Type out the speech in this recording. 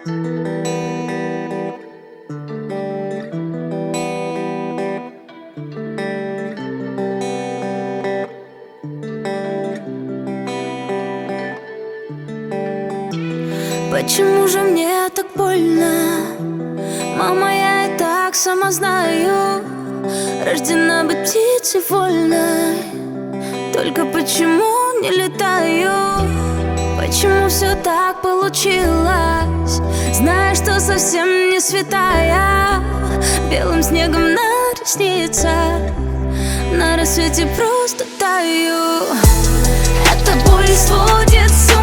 Почему же мне так больно? Мама, я и так сама знаю, рождена быть птицей вольной. Только почему не летаю? Почему все так получилось? Зная, что совсем не святая, белым снегом на ресницах на рассвете просто таю. Эта боль сводит с